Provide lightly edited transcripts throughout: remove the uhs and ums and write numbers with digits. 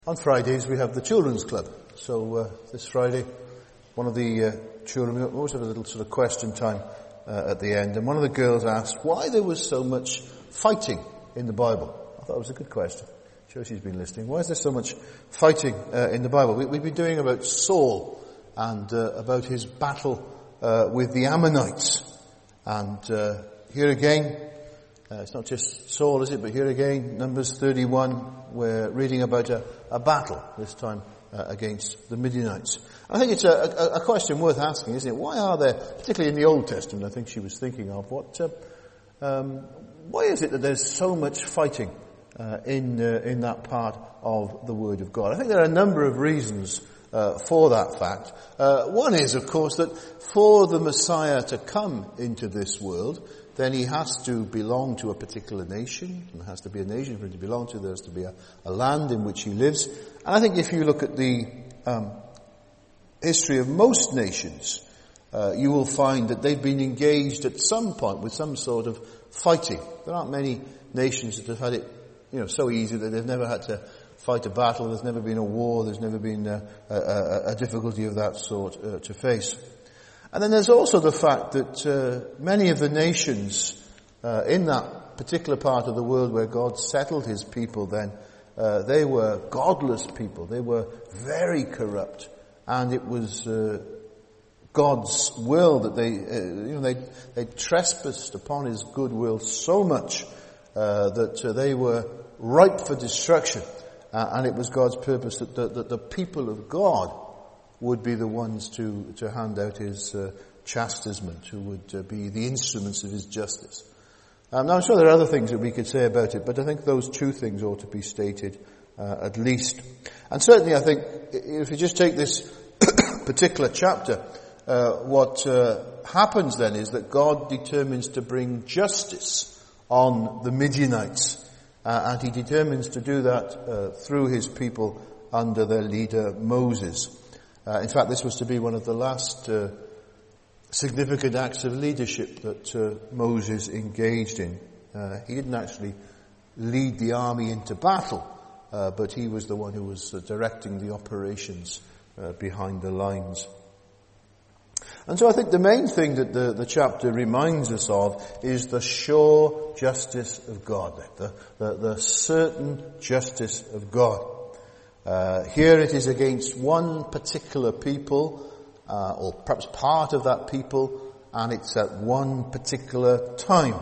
On Fridays we have the Children's Club. So this Friday, one of the children, we always have a little sort of question time at the end, and one of the girls asked why there was so much fighting in the Bible. I thought it was a good question. Sure, she's been listening. Why is there so much fighting in the Bible? We've been doing about Saul and about his battle with the Ammonites. And here again, it's not just Saul, is it? But here again, Numbers 31, we're reading about a battle, this time against the Midianites. I think it's a question worth asking, isn't it? Why are there, particularly in the Old Testament, I think she was thinking of, why is it that there's so much fighting in that part of the Word of God? I think there are a number of reasons for that fact. One is, of course, that for the Messiah to come into this world, then he has to belong to a particular nation. There has to be a nation for him to belong to. There has to be a land in which he lives. And I think if you look at the history of most nations, you will find that they've been engaged at some point with some sort of fighting. There aren't many nations that have had it, so easy that they've never had to fight a battle. There's never been a war. There's never been a difficulty of that sort to face. And then there's also the fact that many of the nations in that particular part of the world where God settled his people then, they were godless people. They were very corrupt. And it was God's will that they trespassed upon his good will so much that they were ripe for destruction. And it was God's purpose that the people of God would be the ones to hand out his chastisement, who would be the instruments of his justice. Now I'm sure there are other things that we could say about it, but I think those two things ought to be stated at least. And certainly I think if you just take this particular chapter, what happens then is that God determines to bring justice on the Midianites, and he determines to do that through his people under their leader Moses. In fact, this was to be one of the last significant acts of leadership that Moses engaged in. He didn't actually lead the army into battle, but he was the one who was directing the operations behind the lines. And so I think the main thing that the chapter reminds us of is the sure justice of God, the certain justice of God. Here it is against one particular people, or perhaps part of that people, and it's at one particular time.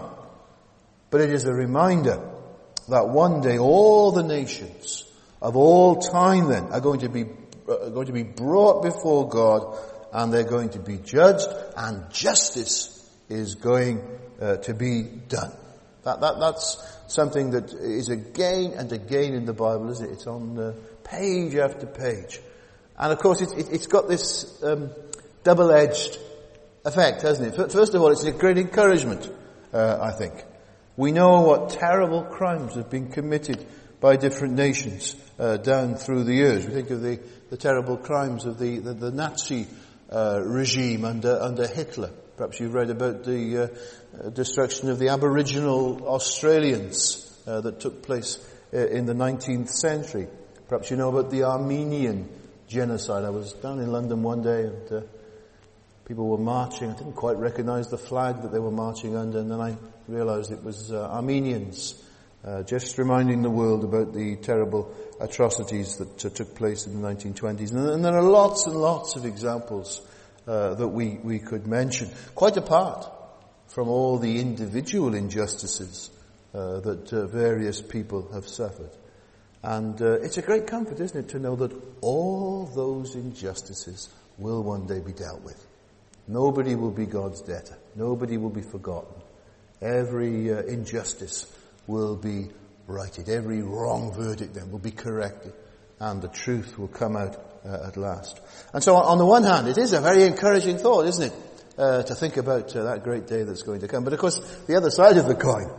But it is a reminder that one day all the nations of all time then are going to be brought before God, and they're going to be judged, and justice is going to be done. That's something that is again and again in the Bible, isn't it? It's on page after page. And of course it's got this double-edged effect, hasn't it? First of all, it's a great encouragement, I think. We know what terrible crimes have been committed by different nations down through the years. We think of the terrible crimes of the Nazi regime under Hitler. Perhaps you've read about the destruction of the Aboriginal Australians that took place in the 19th century. Perhaps you know about the Armenian genocide. I was down in London one day and people were marching. I didn't quite recognize the flag that they were marching under, and then I realized it was Armenians, just reminding the world about the terrible atrocities that took place in the 1920s. And there are lots and lots of examples that we could mention, quite apart from all the individual injustices that various people have suffered. And it's a great comfort, isn't it, to know that all those injustices will one day be dealt with. Nobody will be God's debtor. Nobody will be forgotten. Every injustice will be righted. Every wrong verdict then will be corrected. And the truth will come out at last. And so on the one hand, it is a very encouraging thought, isn't it, to think about that great day that's going to come. But of course, the other side of the coin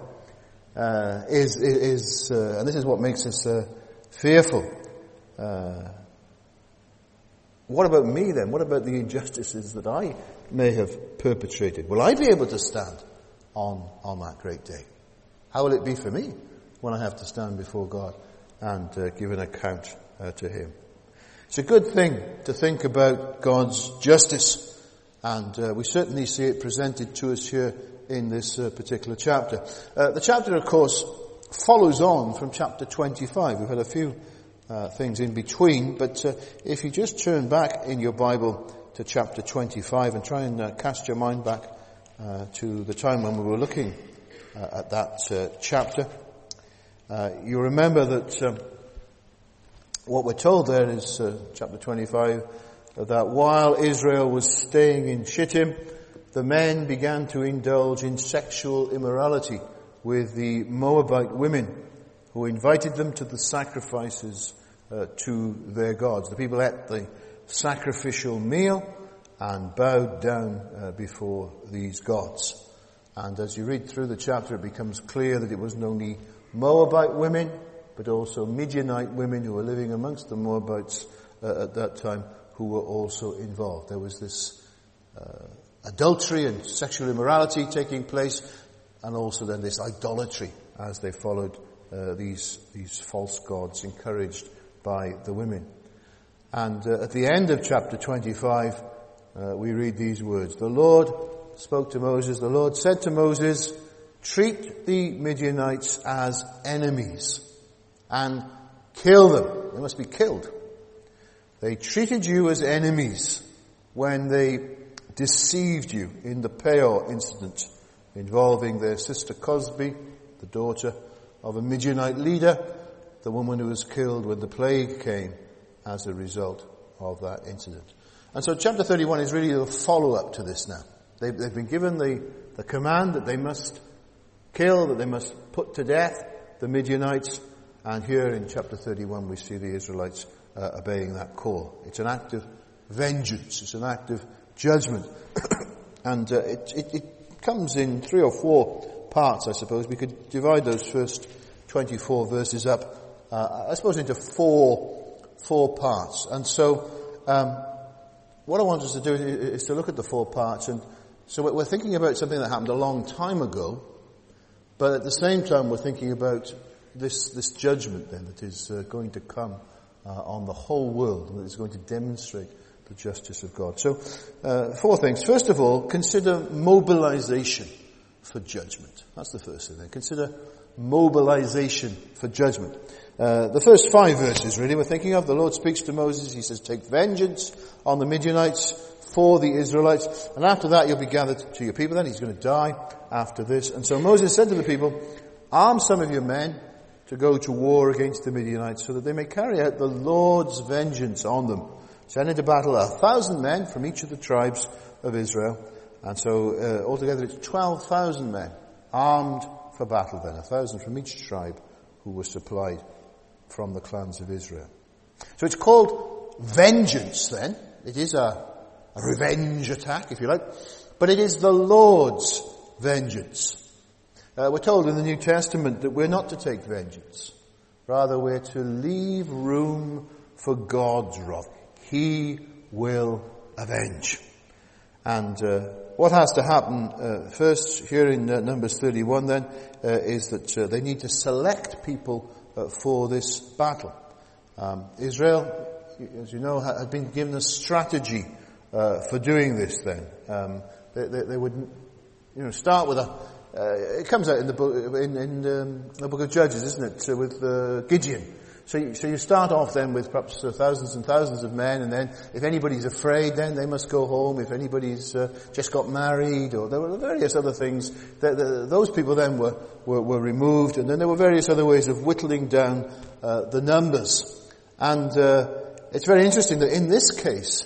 is and this is what makes us fearful. What about me then? What about the injustices that I may have perpetrated? Will I be able to stand on that great day? How will it be for me when I have to stand before God and give an account to him. It's a good thing to think about God's justice, and we certainly see it presented to us here in this particular chapter. The chapter, of course, follows on from chapter 25. We've had a few things in between, but if you just turn back in your Bible to chapter 25 and try and cast your mind back to the time when we were looking at that chapter, you remember that what we're told there is chapter 25, that while Israel was staying in Shittim, the men began to indulge in sexual immorality with the Moabite women, who invited them to the sacrifices to their gods. The people ate the sacrificial meal and bowed down before these gods. And as you read through the chapter, it becomes clear that it wasn't only Moabite women, but also Midianite women who were living amongst the Moabites at that time, who were also involved. There was this adultery and sexual immorality taking place, and also then this idolatry as they followed these false gods encouraged by the women. And at the end of chapter 25, we read these words. The Lord spoke to Moses. The Lord said to Moses, treat the Midianites as enemies and kill them. They must be killed. They treated you as enemies when they deceived you in the Peor incident involving their sister Cosbi, the daughter of a Midianite leader, the woman who was killed when the plague came as a result of that incident. And so chapter 31 is really a follow-up to this now. They've been given the command that they must kill, that they must put to death the Midianites, and here in chapter 31 we see the Israelites obeying that call. It's an act of vengeance, it's an act of judgment. And it comes in 3 or 4 parts, I suppose. We could divide those first 24 verses up, I suppose, into four parts. And so what I want us to do is to look at the 4 parts. And so we're thinking about something that happened a long time ago, but at the same time we're thinking about this judgment then that is going to come on the whole world, and that is going to demonstrate the justice of God. So 4 things. First of all, consider mobilization for judgment. That's the first thing. Consider mobilization for judgment. The first 5 verses really we're thinking of. The Lord speaks to Moses. He says, take vengeance on the Midianites for the Israelites. And after that you'll be gathered to your people. Then he's going to die after this. And so Moses said to the people, arm some of your men to go to war against the Midianites, so that they may carry out the Lord's vengeance on them. Send into battle 1,000 men from each of the tribes of Israel. And so altogether it's 12,000 men armed for battle then, 1,000 from each tribe who were supplied from the clans of Israel. So it's called vengeance then. It is a revenge attack, if you like, but it is the Lord's vengeance. We're told in the New Testament that we're not to take vengeance. Rather, we're to leave room for God's wrath. He will avenge. And what has to happen first here in Numbers 31 then is that they need to select people for this battle. Israel, as you know, had been given a strategy for doing this then. They would start with it comes out in the book in the book of Judges, isn't it? So with Gideon. So you start off then with perhaps thousands and thousands of men, and then if anybody's afraid, then they must go home. If anybody's just got married, or there were various other things, those people then were removed, and then there were various other ways of whittling down the numbers. And it's very interesting that in this case,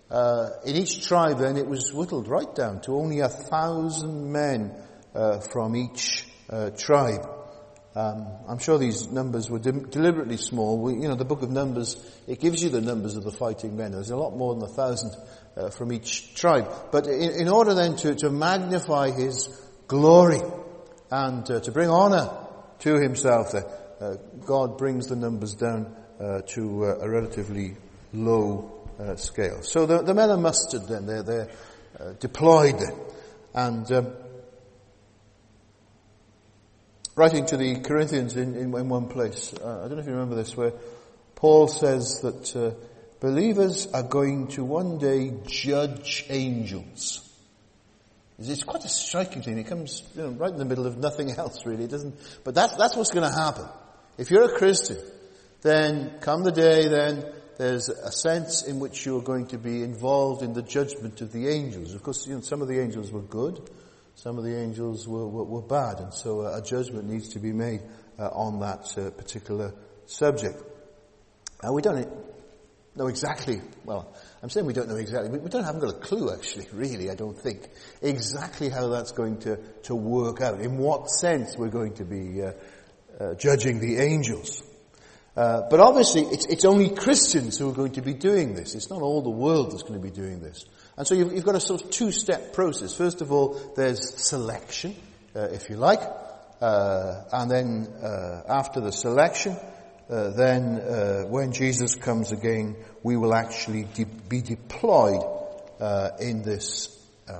in each tribe then it was whittled right down to only 1,000 men from each tribe. I'm sure these numbers were deliberately small. The book of Numbers, it gives you the numbers of the fighting men. There's a lot more than 1,000 from each tribe. But in order then to magnify his glory and to bring honor to himself, God brings the numbers down to a relatively low scale. So the men are mustered then. They're deployed then. And writing to the Corinthians in one place, I don't know if you remember this, where Paul says that believers are going to one day judge angels. It's quite a striking thing. It comes right in the middle of nothing else, really. It doesn't. But that's what's going to happen. If you're a Christian, then come the day, then there's a sense in which you're going to be involved in the judgment of the angels. Of course, some of the angels were good, some of the angels were bad, and so a judgment needs to be made on that particular subject. And we don't know exactly, well, I'm saying we don't know exactly, we haven't got a clue actually, really, I don't think, exactly how that's going to work out, in what sense we're going to be judging the angels. But obviously it's only Christians who are going to be doing this. It's not all the world that's going to be doing this. And so you've got a sort of two-step process. First of all, there's selection, if you like, and then after the selection, then when Jesus comes again, we will actually be deployed in this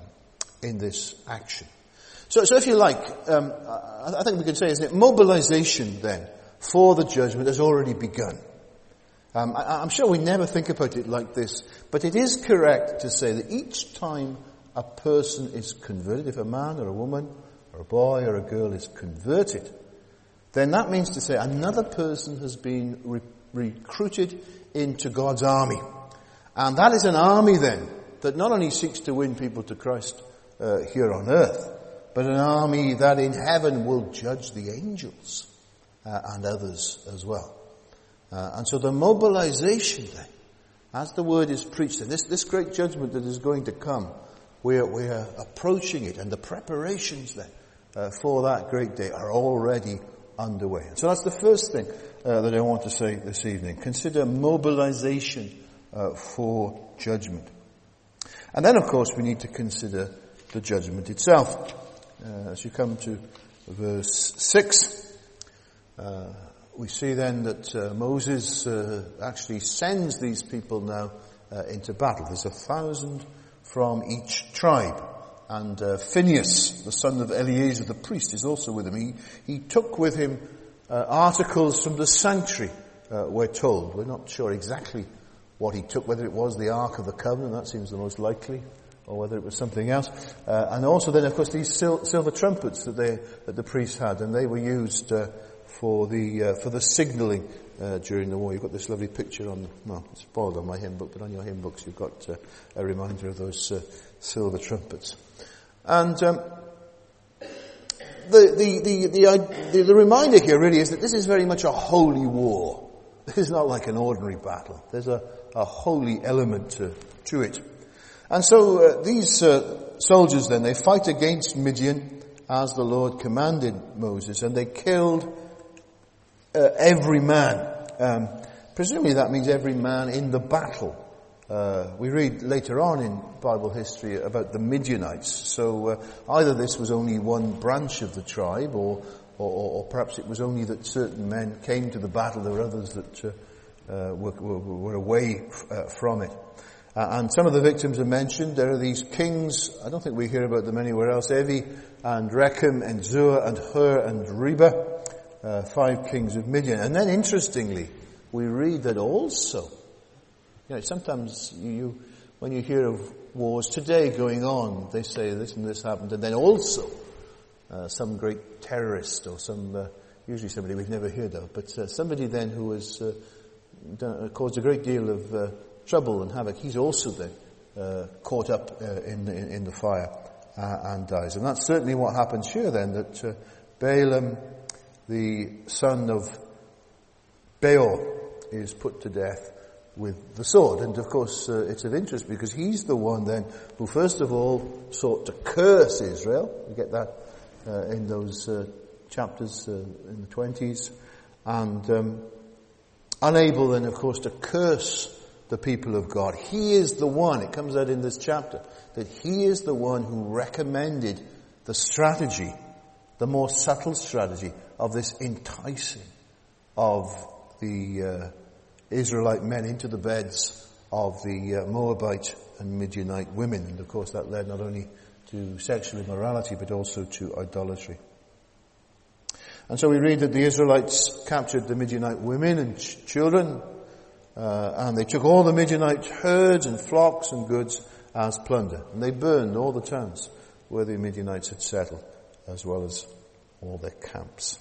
action. So if you like, I think we can say, isn't it, mobilization then for the judgment has already begun. I'm sure we never think about it like this, but it is correct to say that each time a person is converted, if a man or a woman or a boy or a girl is converted, then that means to say another person has been recruited into God's army. And that is an army then that not only seeks to win people to Christ here on earth, but an army that in heaven will judge the angels and others as well. And so the mobilization then, as the word is preached, and this great judgment that is going to come, we're approaching it, and the preparations then for that great day are already underway. And so that's the first thing that I want to say this evening. Consider mobilization for judgment. And then, of course, we need to consider the judgment itself. As you come to verse 6, we see then that Moses actually sends these people now into battle. There's 1,000 from each tribe. And Phinehas, the son of Eleazar the priest, is also with him. He took with him articles from the sanctuary, we're told. We're not sure exactly what he took, whether it was the Ark of the Covenant, that seems the most likely, or whether it was something else. And also then, of course, these silver trumpets that the priests had, and they were used for the signalling during the war. You've got this lovely picture it's spoiled on my hymn book, but on your hymn books you've got a reminder of those silver trumpets. And the reminder here really is that this is very much a holy war. This is not like an ordinary battle. There's a holy element to it. And so these soldiers then, they fight against Midian as the Lord commanded Moses, and they killed every man. Presumably that means every man in the battle. We read later on in Bible history about the Midianites. So either this was only one branch of the tribe, or perhaps it was only that certain men came to the battle. There were others that were away from it. And some of the victims are mentioned. There are these kings. I don't think we hear about them anywhere else. Evi and Rechem and Zur and Hur and Reba, 5 kings of Midian. And then interestingly, we read that also, sometimes when you hear of wars today going on, they say this and this happened, and then also some great terrorist or usually somebody we've never heard of, but somebody then who has caused a great deal of trouble and havoc, he's also then caught up in the fire and dies. And that's certainly what happens here then, that Balaam, the son of Beor, is put to death with the sword. And of course it's of interest because he's the one then who first of all sought to curse Israel. You get that in those chapters in the 20s. And unable then of course to curse the people of God. He is the one, it comes out in this chapter, that he is the one who recommended the strategy, the more subtle strategy of this enticing of the Israelite men into the beds of the Moabite and Midianite women. And of course that led not only to sexual immorality but also to idolatry. And so we read that the Israelites captured the Midianite women and children, and they took all the Midianite herds and flocks and goods as plunder. And they burned all the towns where the Midianites had settled, as well as all their camps.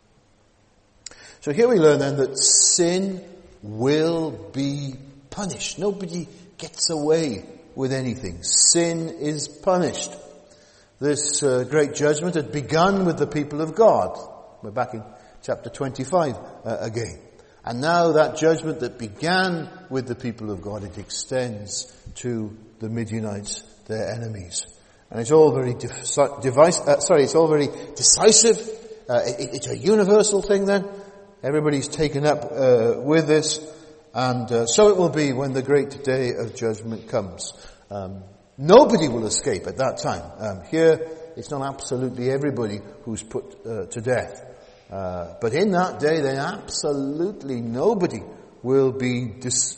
So here we learn then that sin will be punished. Nobody gets away with anything. Sin is punished. This great judgment had begun with the people of God. We're back in chapter 25 again. And now that judgment that began with the people of God, it extends to the Midianites, their enemies. And it's all very it's all very decisive. It's a universal thing then. Everybody's taken up with this. And so it will be when the great day of judgment comes. Nobody will escape at that time. Here, it's not absolutely everybody who's put to death. But in that day, then absolutely nobody will be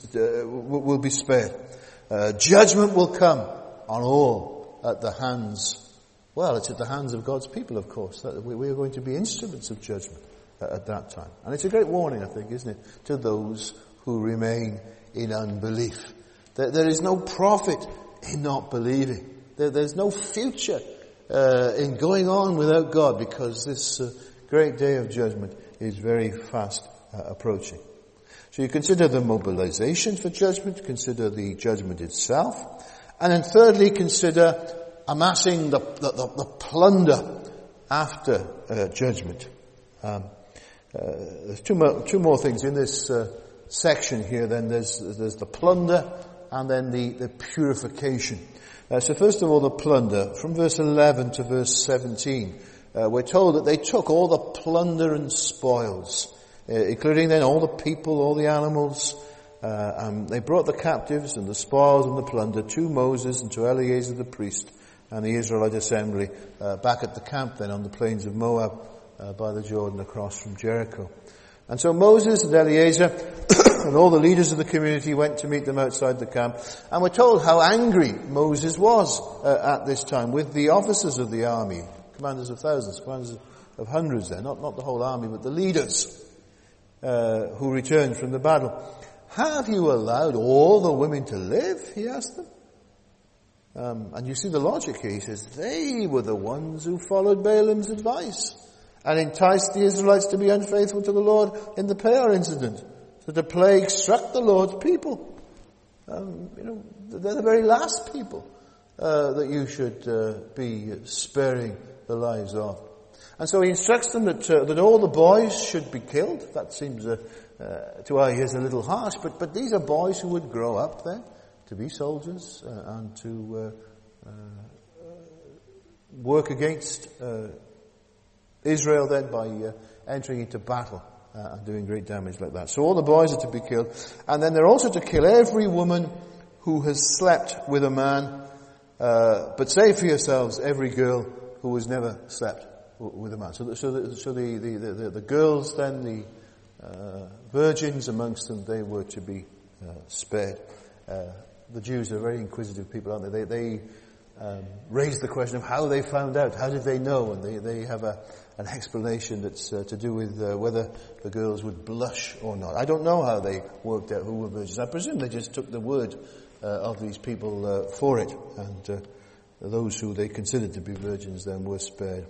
spared. Judgment will come on all at the hands, well, it's at the hands of God's people, of course. We are going to be instruments of judgment at that time. And it's a great warning, I think, isn't it, to those who remain in unbelief. There is no profit in not believing. There's no future in going on without God, because this great day of judgment is very fast approaching. So you consider the mobilization for judgment, consider the judgment itself, and then thirdly consider amassing the plunder after judgment. There's two more things in this section here. Then there's the plunder and then the purification. So first of all, the plunder. From verse 11 to verse 17, we're told that they took all the plunder and spoils, including then all the people, all the animals. They brought the captives and the spoils and the plunder to Moses and to Eleazar the priest and the Israelite assembly back at the camp then on the plains of Moab by the Jordan across from Jericho. And so Moses and Eleazar and all the leaders of the community went to meet them outside the camp. And we're told how angry Moses was at this time with the officers of the army, commanders of thousands, commanders of hundreds there, not the whole army, but the leaders who returned from the battle. Have you allowed all the women to live? He asked them. And you see the logic here. He says, they were the ones who followed Balaam's advice and enticed the Israelites to be unfaithful to the Lord in the Peor incident. So the plague struck the Lord's people. They're the very last people that you should be sparing the lives of. And so he instructs them that all the boys should be killed. That seems to our ears a little harsh, but these are boys who would grow up then to be soldiers and to work against Israel then by entering into battle and doing great damage like that. So all the boys are to be killed. And then they're also to kill every woman who has slept with a man, but save for yourselves every girl who has never slept with a man. So the girls then, the virgins amongst them, they were to be spared. The Jews are very inquisitive people, aren't they? They raise the question of how they found out. How did they know? And they have an explanation that's to do with whether the girls would blush or not. I don't know how they worked out who were virgins. I presume they just took the word of these people for it. And those who they considered to be virgins then were spared.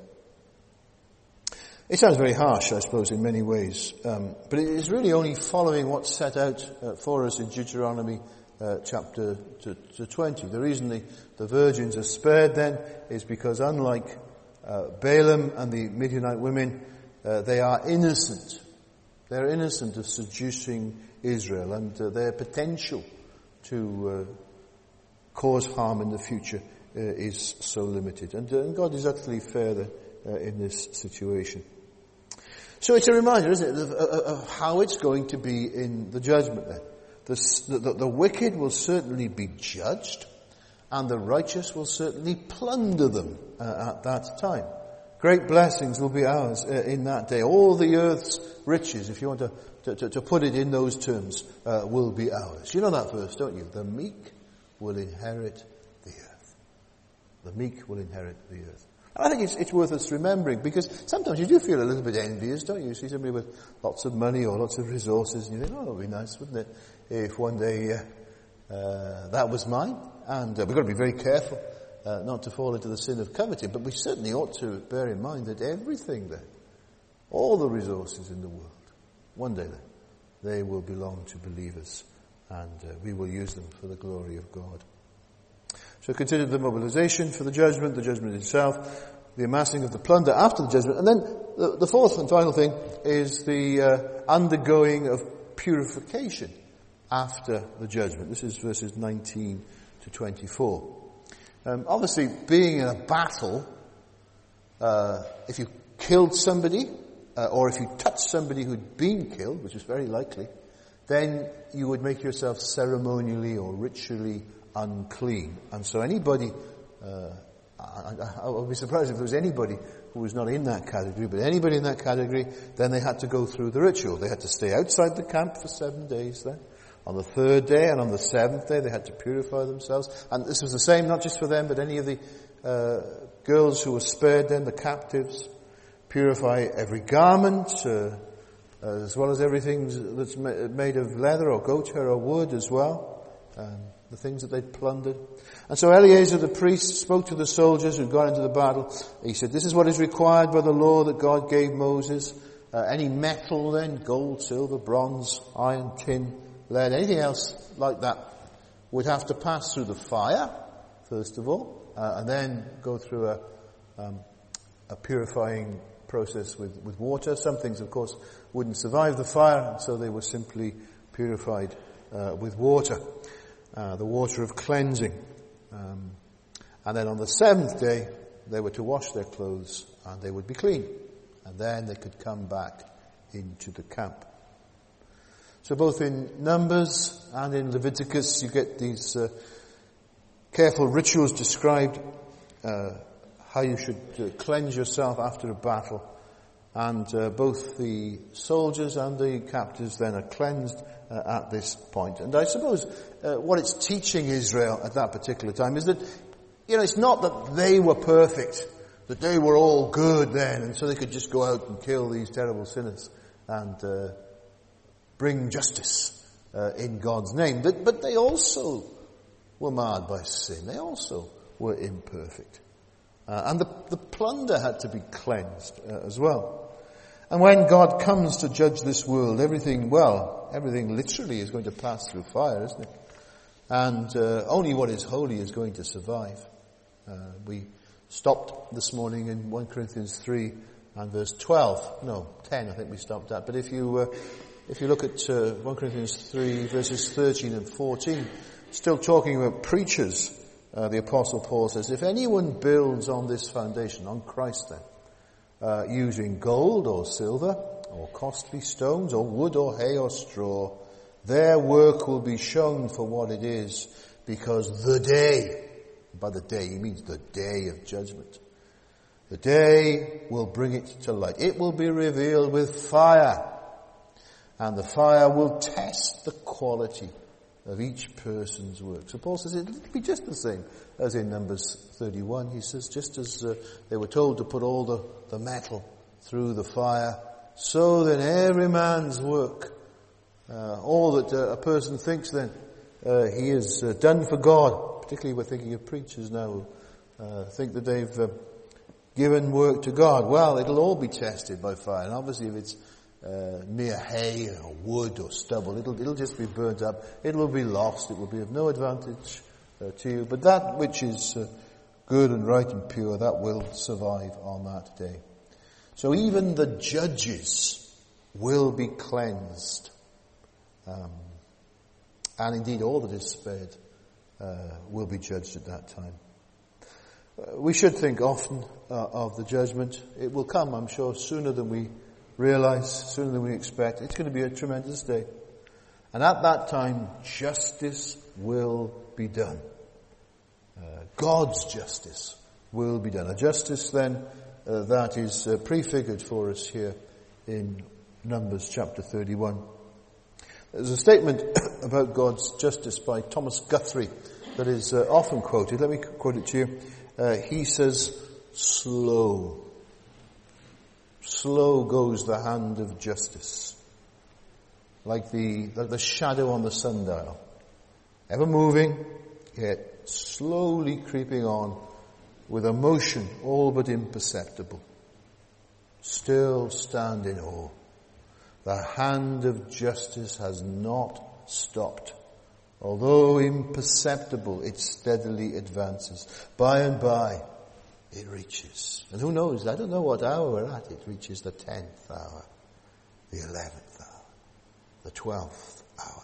It sounds very harsh, I suppose, in many ways. But it is really only following what's set out for us in Deuteronomy chapter 20. The reason the virgins are spared then is because unlike Balaam and the Midianite women, they are innocent. They're innocent of seducing Israel, and their potential to cause harm in the future is so limited. And God is utterly fair in this situation. So it's a reminder, isn't it, of how it's going to be in the judgment then. The wicked will certainly be judged, and the righteous will certainly plunder them at that time. Great blessings will be ours in that day. All the earth's riches, if you want to put it in those terms, will be ours. You know that verse, don't you? The meek will inherit the earth. The meek will inherit the earth. And I think it's worth us remembering, because sometimes you do feel a little bit envious, don't you? You see somebody with lots of money or lots of resources, and you think, oh, it would be nice, wouldn't it, if one day that was mine? And we've got to be very careful not to fall into the sin of coveting, but we certainly ought to bear in mind that everything then, all the resources in the world, one day then, they will belong to believers, and we will use them for the glory of God. So consider the mobilization for the judgment itself, the amassing of the plunder after the judgment, and then the fourth and final thing is the undergoing of purification after the judgment. This is verses 19 to 24. Obviously, being in a battle, if you killed somebody, or if you touched somebody who'd been killed, which is very likely, then you would make yourself ceremonially or ritually unclean. And so anybody, I would be surprised if there was anybody who was not in that category, but anybody in that category, then they had to go through the ritual. They had to stay outside the camp for 7 days then. On the third day and on the seventh day, they had to purify themselves. And this was the same, not just for them, but any of the girls who were spared then, the captives. Purify every garment, as well as everything that's made of leather or goat hair or wood as well. The things that they'd plundered. And so Eleazar the priest spoke to the soldiers who'd gone into the battle. He said, this is what is required by the law that God gave Moses. Any metal then, gold, silver, bronze, iron, tin, lead, anything else like that would have to pass through the fire, first of all, and then go through a purifying process with water. Some things, of course, wouldn't survive the fire, and so they were simply purified with water, the water of cleansing. And then on the seventh day, they were to wash their clothes, and they would be clean. And then they could come back into the camp. So both in Numbers and in Leviticus, you get these careful rituals described, how you should cleanse yourself after a battle. And both the soldiers and the captives then are cleansed at this point. And I suppose what it's teaching Israel at that particular time is that, it's not that they were perfect, that they were all good then, and so they could just go out and kill these terrible sinners and bring justice in God's name. But they also were marred by sin. They also were imperfect. And the plunder had to be cleansed as well. And when God comes to judge this world, everything literally is going to pass through fire, isn't it? And only what is holy is going to survive. We stopped this morning in 1 Corinthians 3 and verse 12. No, 10 I think we stopped at. But if you look at 1 Corinthians 3 verses 13 and 14, still talking about preachers, the Apostle Paul says, if anyone builds on this foundation, on Christ then, using gold or silver or costly stones or wood or hay or straw, their work will be shown for what it is, because the day, by the day he means the day of judgment, the day will bring it to light. It will be revealed with fire, and the fire will test the quality of each person's work. So Paul says it'll be just the same as in Numbers 31. He says just as they were told to put all the metal through the fire, so then every man's work, all that a person thinks then he has done for God, particularly we're thinking of preachers now who think that they've given work to God. Well, it'll all be tested by fire. And obviously if it's mere hay or wood or stubble, it'll just be burnt up. It will be lost. It will be of no advantage to you. But that which is good and right and pure, that will survive on that day. So even the judges will be cleansed. And indeed all that is spared will be judged at that time. We should think often of the judgment. It will come, I'm sure, sooner than we realize, sooner than we expect. It's going to be a tremendous day. And at that time, justice will be done. God's justice will be done. A justice then that is prefigured for us here in Numbers chapter 31. There's a statement about God's justice by Thomas Guthrie that is often quoted. Let me quote it to you. He says, slow. Slow goes the hand of justice. Like the shadow on the sundial. Ever moving, yet slowly creeping on with a motion all but imperceptible. Still stand in awe. The hand of justice has not stopped. Although imperceptible, it steadily advances. By and by, it reaches. And who knows? I don't know what hour we're at. It reaches the 10th hour, the 11th hour, the 12th hour.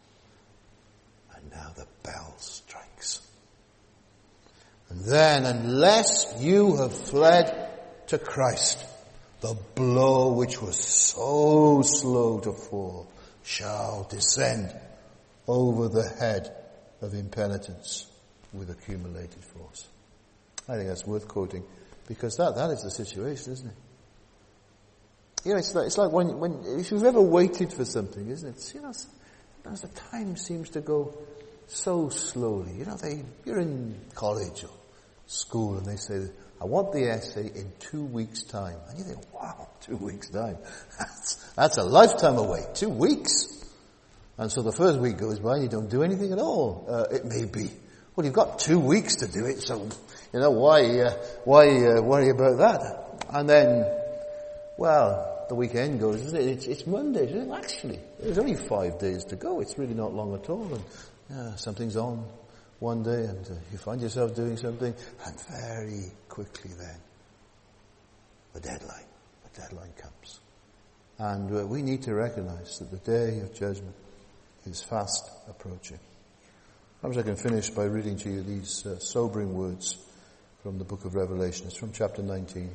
And now the bell strikes. And then, unless you have fled to Christ, the blow which was so slow to fall shall descend over the head of impenitence with accumulated force. I think that's worth quoting, because that is the situation, isn't it? You know, it's like when if you've ever waited for something, isn't it? You know, sometimes the time seems to go so slowly. You know, you're in college or school and they say, I want the essay in 2 weeks' time. And you think, wow, 2 weeks' time. That's a lifetime away. 2 weeks. And so the first week goes by and you don't do anything at all. It may be. Well, you've got 2 weeks to do it, so, you know, why worry about that? And then, well, the weekend goes, isn't it? It's Monday, isn't it? Actually, there's only 5 days to go. It's really not long at all. And something's on one day and you find yourself doing something, and very quickly then, the deadline comes. And we need to recognize that the day of judgment is fast approaching. Perhaps I can finish by reading to you these sobering words from the book of Revelation. It's from chapter 19.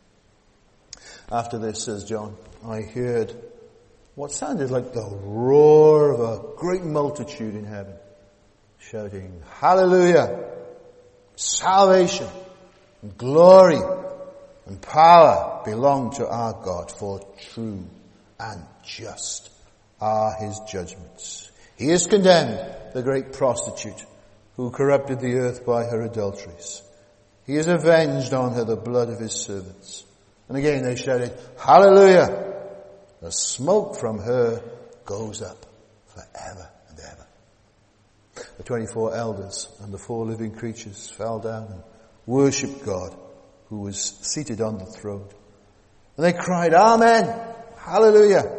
After this, says John, I heard what sounded like the roar of a great multitude in heaven, shouting, Hallelujah! Salvation and glory and power belong to our God, for true and just are his judgments. He has condemned the great prostitute who corrupted the earth by her adulteries. He has avenged on her the blood of his servants. And again they shouted, Hallelujah! The smoke from her goes up forever and ever. The 24 elders and the 4 living creatures fell down and worshipped God, who was seated on the throne. And they cried, Amen! Hallelujah!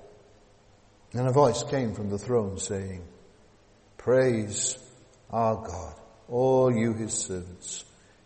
And a voice came from the throne saying, Praise our God, all you his servants.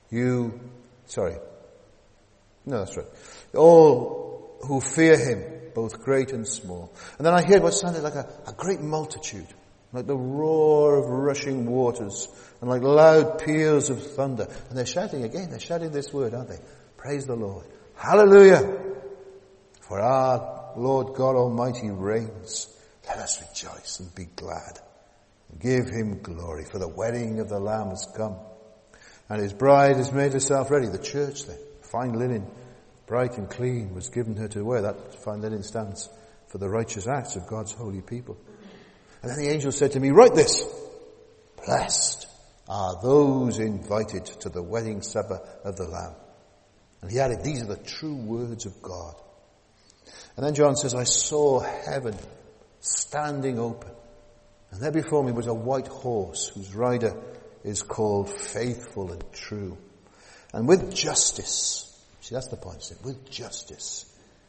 All who fear him, both great and small. And then I heard what sounded like a great multitude, like the roar of rushing waters, and like loud peals of thunder. And they're shouting again, they're shouting this word, aren't they? Praise the Lord. Hallelujah! For our Lord God Almighty reigns. Let us rejoice and be glad. Give him glory, for the wedding of the Lamb has come. And his bride has made herself ready. The church then, fine linen, bright and clean, was given her to wear. That fine linen stands for the righteous acts of God's holy people. And then the angel said to me, Write this. Blessed are those invited to the wedding supper of the Lamb. And he added, These are the true words of God. And then John says, I saw heaven standing open. And there before me was a white horse whose rider is called Faithful and True. And with justice, see that's the point, with justice,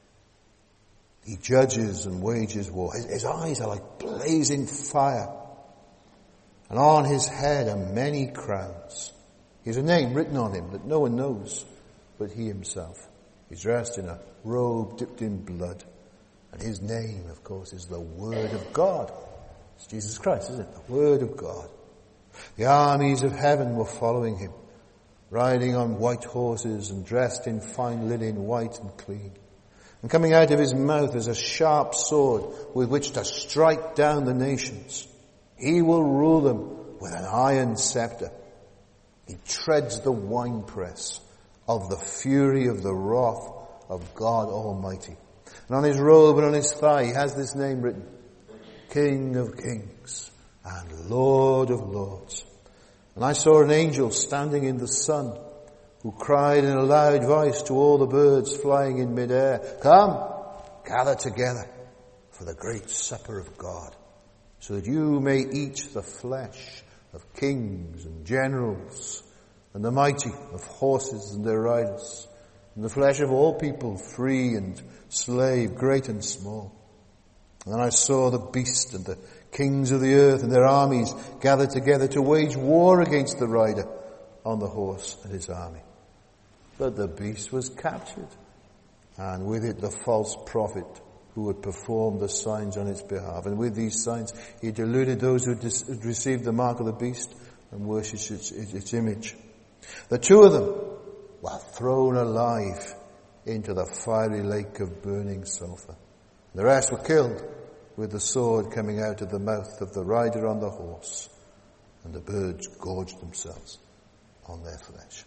he judges and wages war. His eyes are like blazing fire. And on his head are many crowns. He has a name written on him that no one knows but he himself. He's dressed in a robe dipped in blood. And his name, of course, is the Word of God. It's Jesus Christ, isn't it? The Word of God. The armies of heaven were following him, riding on white horses and dressed in fine linen, white and clean. And coming out of his mouth is a sharp sword with which to strike down the nations. He will rule them with an iron scepter. He treads the winepress of the fury of the wrath of God Almighty. And on his robe and on his thigh he has this name written, King of Kings and Lord of Lords. And I saw an angel standing in the sun, who cried in a loud voice to all the birds flying in midair, "Come, gather together for the great supper of God, so that you may eat the flesh of kings and generals, and the mighty, of horses and their riders, and the flesh of all people, free and slave, great and small." And then I saw the beast and the kings of the earth and their armies gathered together to wage war against the rider on the horse and his army. But the beast was captured, and with it the false prophet who had performed the signs on its behalf. And with these signs he deluded those who had received the mark of the beast and worshipped its image. The two of them were thrown alive into the fiery lake of burning sulfur. The rest were killed with the sword coming out of the mouth of the rider on the horse, and the birds gorged themselves on their flesh.